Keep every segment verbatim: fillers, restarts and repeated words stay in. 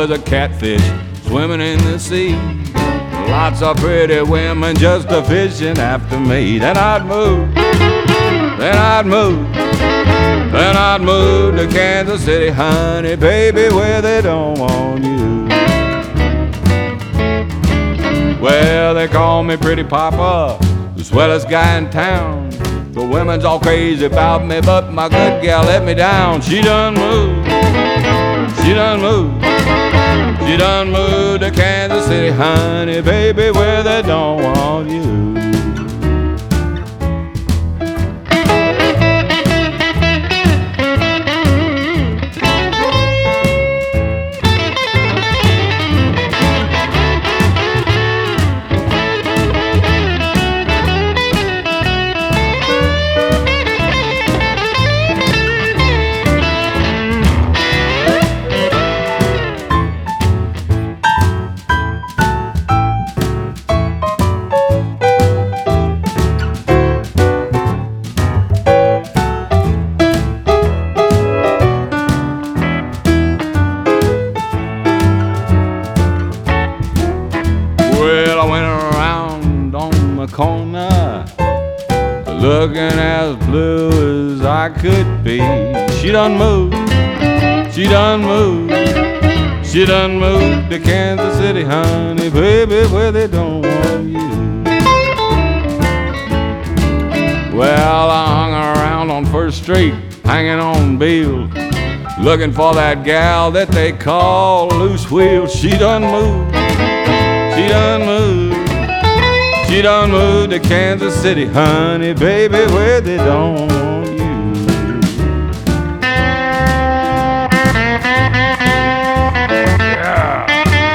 was a catfish swimming in the sea. Lots of pretty women just a fishing after me. Then I'd move, then I'd move, then I'd move to Kansas City, honey, baby, where they don't want you. Well, they call me Pretty Papa, the swellest guy in town. The women's all crazy about me, but my good gal let me down. She done moved, she done moved, she done moved to Kansas City, honey, baby, where they don't want you. Well, I went around on the corner, looking as blue as I could be. She done moved, she done moved, she done moved to Kansas City, honey, baby, where they don't want you. Well, I hung around on First Street, hanging on Beale, looking for that gal that they call Loose Wheel. She done moved, she done moved, she done moved to Kansas City, honey, baby, where they don't want you. Yeah.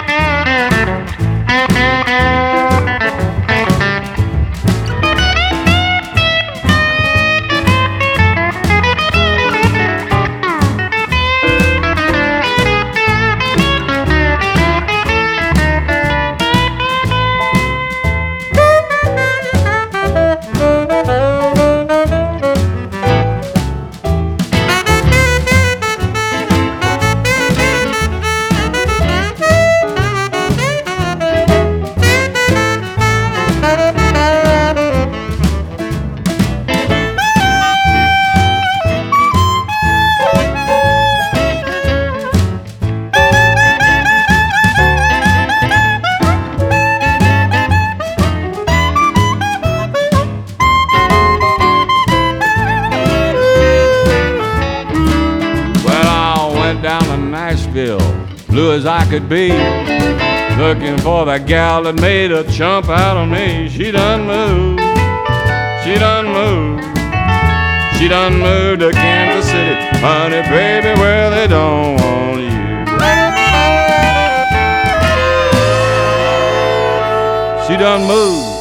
Down to Nashville, blue as I could be, looking for that gal that made a chump out of me. She done moved, she done moved, she done moved to Kansas City, honey, baby, where they don't want you. She done moved,